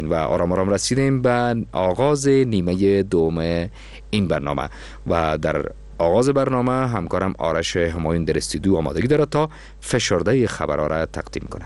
و آرام آرام رسیدیم به آغاز نیمه دوم این برنامه و در آغاز برنامه همکارم آرش همایون در استودیو آمادگی دارد تا فشرده خبرها را تقدیم کنه.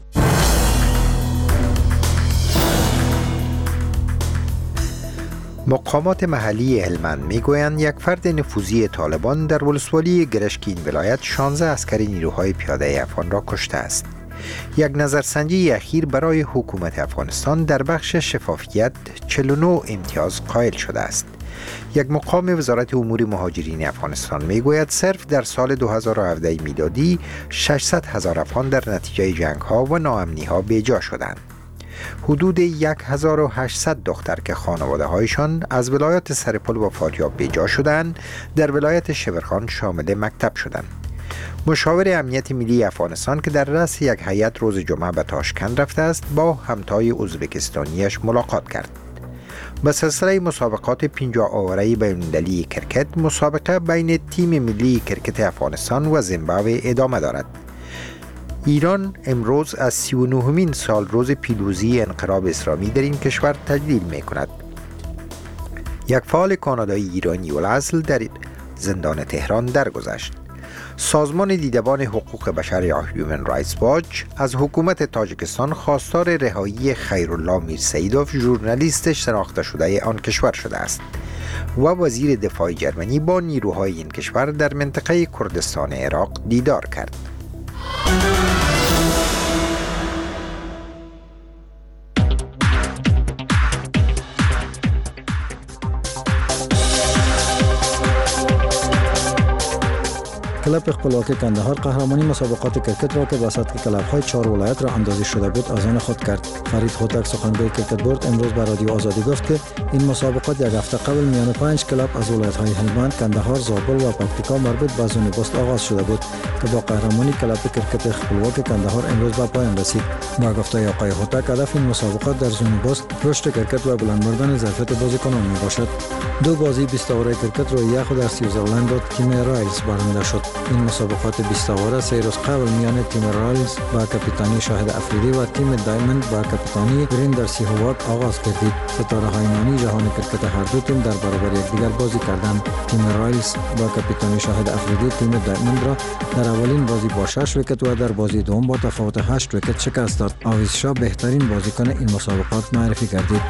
مقامات محلی هلمند میگویند یک فرد نفوذی طالبان در ولسوالی گرشک این ولایت 16 عسکر نیروهای پیاده افغان را کشته است. یک نظرسنجی اخیر برای حکومت افغانستان در بخش شفافیت 49 امتیاز قائل شده است. یک مقام وزارت امور مهاجرین افغانستان میگوید صرف در سال 2017 میلادی 600,000 افغان در نتیجه جنگ ها و ناامنی ها بیجا شدند. حدود 1800 دختر که خانواده هایشان از ولایت سرپل و فاریاب بیجا شدند در ولایت شبرخان شامل مکتب شدند. مشاور امنیت ملی افغانستان که در رأس یک هیئت روز جمعه به تاشکند رفته است با همتای ازبکستانیش ملاقات کرد. به سلسله مسابقات 50 آوره بین‌المللی کرکت مسابقه بین تیم ملی کرکت افغانستان و زیمبابوه ادامه دارد. ایران امروز از 39مین سال روز پیروزی انقلاب اسلامی در این کشور تجلیل می کند. یک فعال کانادایی ایرانی الاصل در زندان تهران درگذشت. سازمان دیدبان حقوق بشر یا هیومن رایتس واچ از حکومت تاجیکستان خواستار رهایی خیرالله میرسیدوف ژورنالیست شناخته شده آن کشور شده است و وزیر دفاع جرمنی با نیروهای این کشور در منطقه کردستان عراق دیدار کرد. کلب خپلواکی کندهار قهرمانی مسابقات کرکت را که به سطح کلب‌های 4 ولایت را اندازی شده بود از آن خود کرد. فرید هوتک سخنگوی کرکت بورد امروز به رادیو آزادی گفت که این مسابقات یک هفته قبل میان 5 کلب از ولایت‌های هلمند، کندهار، زابل و پکتیکا مربوط به زون بست آغاز شده بود که با قهرمانی کلب کرکت خپلواک کندهار امروز به پایان رسید. با گفته آقای هوتک هدف این مسابقات در زون بست رشد کرکت و بلند بردن ظرفیت بازیکنان میباشد. دو بازی 20 اوره کرکت روی یخ در سویتزرلند و تیم رایلز برنده شد. این مسابقات 20 اوره 3 روز قبل میان تیم رایلز با کاپیتانی شاهد افریدی و تیم دایموند با کاپیتانی وریندر سیهواک آغاز گردید. ستاره‌های نانی جهان کرکت هر دو تیم در برابر یکدیگر بازی کردند. تیم رایلز با کاپیتانی شاهد افریدی تیم دایموند را در اولین بازی با 6 ویکت و در بازی دوم با تفاوت 8 ویکت شکست داد. آویز شاه بهترین بازیکن این مسابقات معرفی گردید.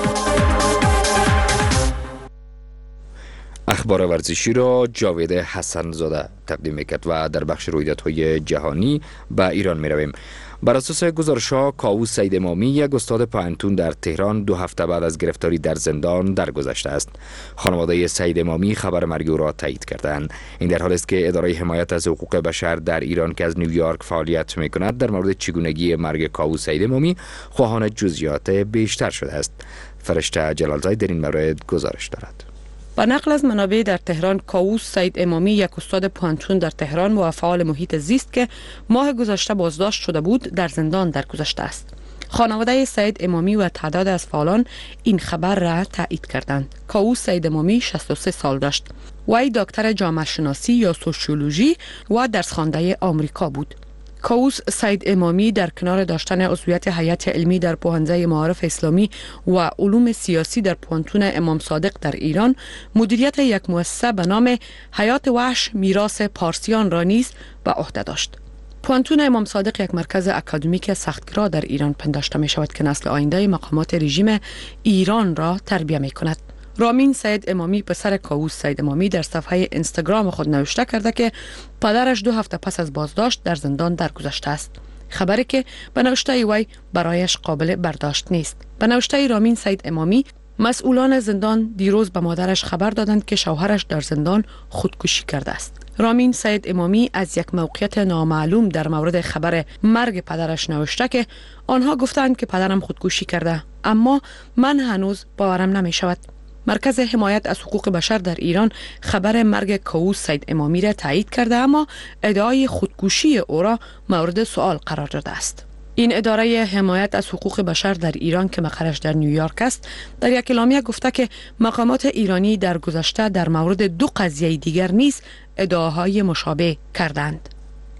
اخبار ورزشی را جاوید حسن زاده تقدیم میکرد و در بخش رویدادهای جهانی به ایران می رویم. بر اساس گزارش‌ها کاووس سید امامی یک استاد پانتون در تهران 2 هفته بعد از گرفتاری در زندان درگذشته است. خانواده سید امامی خبر مرگ او را تایید کردند. این در حالی است که اداره حمایت از حقوق بشر در ایران که از نیویورک فعالیت می‌کند در مورد چگونگی مرگ کاووس سید امامی خواهان جزئیات بیشتر شده است. فرشته جلالزاده در این مورد گزارش دارد. با نقل از منابع در تهران، کاووس سید امامی یک استاد پانتون در تهران و فعال محیط زیست که ماه گذشته بازداشت شده بود در زندان درگذشته است. خانواده سید امامی و تعداد از فعالان این خبر را تایید کردند. کاووس سید امامی 63 سال داشت. وی دکتر جامعه شناسی یا سوسیولوژی و درس خوانده آمریکا بود. کاووس سید امامی در کنار داشتن عضویت هیئت علمی در پوهنځی معارف اسلامی و علوم سیاسی در پوهنتون امام صادق در ایران، مدیریت یک مؤسسه به نام حیات وحش میراث پارسیان را نیز به عهده داشت. پوهنتون امام صادق یک مرکز اکادمیک سختگرا در ایران پنداشته می شود که نسل آینده مقامات رژیم ایران را تربیت می کند. رامین سید امامی پسر کاووس سید امامی در صفحه اینستاگرام خود نوشته کرده که پدرش 2 هفته پس از بازداشت در زندان درگذشته است. خبری که به نوشته وی برایش قابل برداشت نیست. به نوشته رامین سید امامی، مسئولان زندان دیروز به مادرش خبر دادند که شوهرش در زندان خودکشی کرده است. رامین سید امامی از یک موقعیت نامعلوم در مورد خبر مرگ پدرش نوشته که آنها گفتند که پدرم خودکشی کرده، اما من هنوز باورم نمی شود. مرکز حمایت از حقوق بشر در ایران خبر مرگ کاووس سید امامی را تایید کرده، اما ادعای خودکشی او را مورد سوال قرار داده است. این اداره حمایت از حقوق بشر در ایران که مقرش در نیویورک است، در یک اعلامیه گفته که مقامات ایرانی در گذشته در مورد 2 قضیه دیگر نیز ادعاهای مشابه کردند.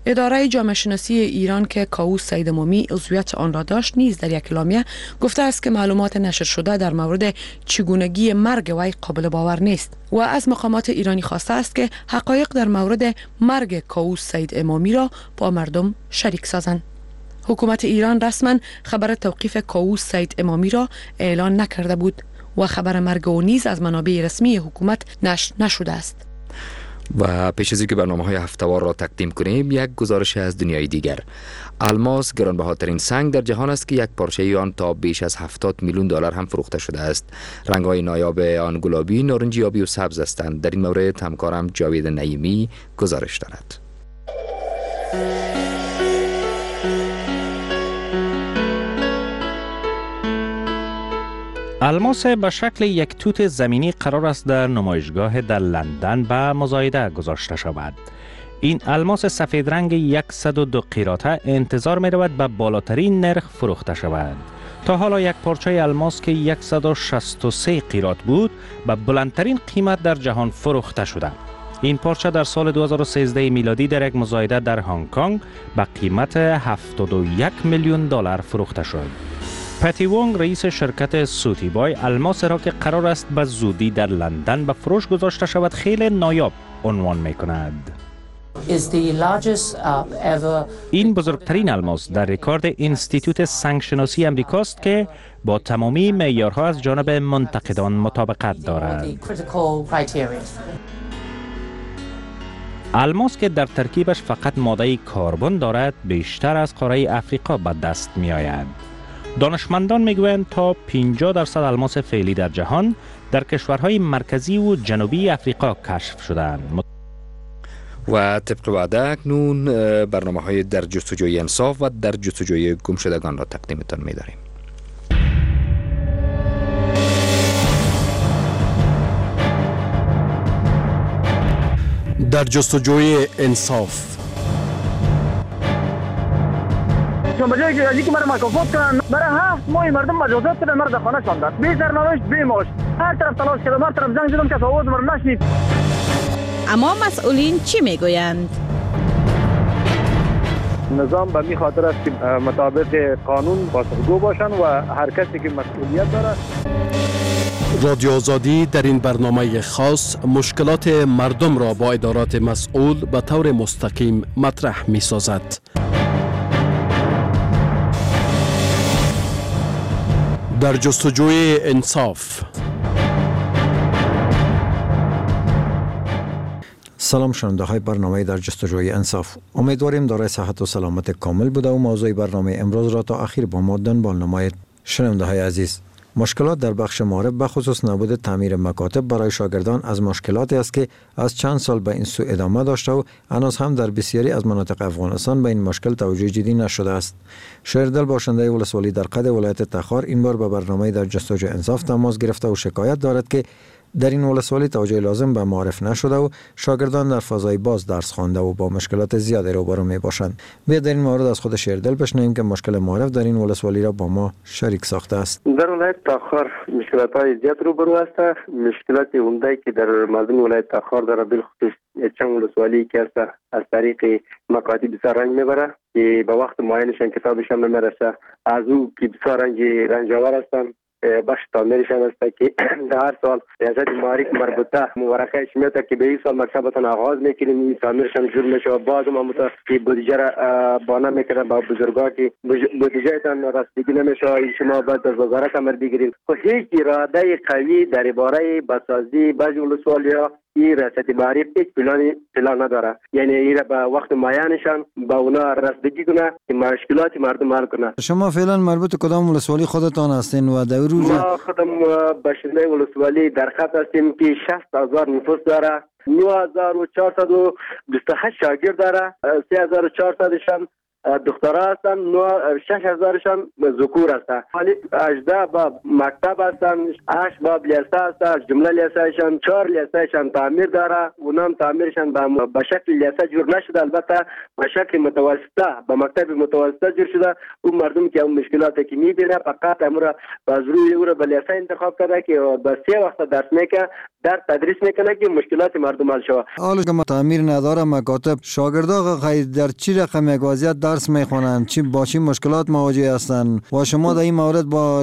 اداره جامعه شناسی ایران که کاووس سعید امامی عضویت آن را داشت نیز در یک اعلامیه گفته است که معلومات نشر شده در مورد چگونگی مرگ وی قابل باور نیست و از مقامات ایرانی خواسته است که حقایق در مورد مرگ کاووس سعید امامی را با مردم شریک سازند. حکومت ایران رسما خبر توقیف کاووس سعید امامی را اعلان نکرده بود و خبر مرگ او نیز از منابع رسمی حکومت نشر نشده است. و پیش از اینکه برنامه‌های هفته‌وار را تقدیم کنیم، یک گزارش از دنیای دیگر. الماس گرانبهاترین سنگ در جهان است که یک پارچه آن تا بیش از 70 میلیون دلار هم فروخته شده است. رنگ‌های نایاب آن گلابی، نارنجی، آبی و سبز هستند. در این مورد همکارم جاوید نعیمی گزارش دارد. الماس به شکل یک توت زمینی قرار است در نمایشگاه در لندن به مزایده گذاشته شود. این الماس سفید رنگ 102 قیراطه انتظار می رود به بالاترین نرخ فروخته شود. تا حالا یک پارچه الماس که 163 قیراط بود به بلندترین قیمت در جهان فروخته شده. این پارچه در سال 2013 میلادی در یک مزایده در هنگ کنگ به قیمت 71 میلیون دلار فروخته شد. پتی وونگ رئیس شرکت سوتی بای الماس را که قرار است به زودی در لندن به فروش گذاشته شود خیلی نایاب عنوان می کند. این بزرگترین الماس در رکورد انستیتوت سنگشناسی امریکاست که با تمامی معیارها از جانب منتقدان مطابقت دارد. الماس که در ترکیبش فقط ماده کربن دارد بیشتر از قاره افریقا به دست می آید. دانشمندان میگویند تا 50% الماس فعلی در جهان در کشورهای مرکزی و جنوبی افریقا کشف شدند. و طبق وعده اکنون برنامه‌های در جستجوی انصاف و در جستجوی گمشدگان را تقدیمتان می‌داریم. در جستجوی انصاف. به جایی که ازی که مرا مکافات کنن برای 7 ماه مردم مجازات کردن، مرا در خانه شاندن، بی سرنوشت بی معاش، هر طرف تلاش کردم، هر طرف زنگ زدم که آواز مرا نشنید. اما مسئولین چی میگویند؟ نظام به می خاطر است که مطابق قانون پاسخگو باشن و هر کسی که مسئولیت داره. رادیو آزادی در این برنامه خاص مشکلات مردم را با ادارات مسئول به طور مستقیم مطرح می سازد. در جستجوی انصاف. سلام شنونده های برنامه در جستجوی انصاف. امیدواریم دارای صحت و سلامت کامل بوده و موضوع برنامه امروز را تا آخر با ما دنبال نمایید. شنونده های عزیز، مشکلات در بخش معارف به خصوص نبود تعمیر مکاتب برای شاگردان از مشکلاتی است که از چند سال به این سو ادامه داشته و هنوز هم در بسیاری از مناطق افغانستان به این مشکل توجه جدی نشده است. شهردل باشنده ولسوالی در قد ولایت تخار این بار به برنامه در جستجوی انصاف تماس گرفته و شکایت دارد که در این ولسوالی توجه لازم به معارف نشده و شاگردان در فضای باز درس خوانده و با مشکلات زیادی روبرو می باشند. بیا در این مورد از خود شهردل بشنویم که مشکل معارف در این ولسوالی را با ما شریک ساخته است. در ولایت تخار مشکلات زیاد روبرو است. مشکلات عمده که در مردم ولایت تخار داره بالخصوص چند ولسوالی که است از طریق مکاتب بسیار رنج میبره که به وقت معینشان کتابشان نمیرسه، از او که بسیار رنجاور هستند. بخش تعمیرشان است که هر سال ریاست معارف مربوطه مورخه میاد که به این سال مکتبتان آغاز میکنیم، این تعمیرشان شروع میشه و باز هم که بودجه را بانه میکنن با بزرگا که بودجهتان رسیدگی نمیشه، شما باید از وزارت امر بگیرید. خب هیچ اراده قوی در باره بسازی بعضی ولسوالی‌ها این ریاست معارف هیچ پلان نداره، یعنی این به وقت معینشان با اونا رسیدگی کنه که مشکلات مردم حل کنه. شما فعلا مربوط کدام ولسوالی خودتان هستین و در روز ما خودم باشنده ولسوالی در خط هستیم که 60,000 نفوس داره، 9428 شاگرد داره، 3400 شان دخترها هستن 6000 شان ذکور هستن ولی 18 با مکتب هستن 8 با لیسه هست جمله لیسهشان 4 لیسهشان تعمیر داره اونم تعمیرشان به شکل لیسه جور نشده البته به شکل متوسطه به مکتب متوسطه جور شده اون مردم که اون مشکلاتی که میبینه فقط امر از روی او به لیسه انتخاب کرده که به 3 وقت درس میکنه در تدریس میکنه که مشکلات مردم حل شود. حالا که تعمیر نداره مکاتب شاگردا در چی رقم وضعیت درس میخوانند چی با چی مشکلات مواجه هستند و شما در این مورد با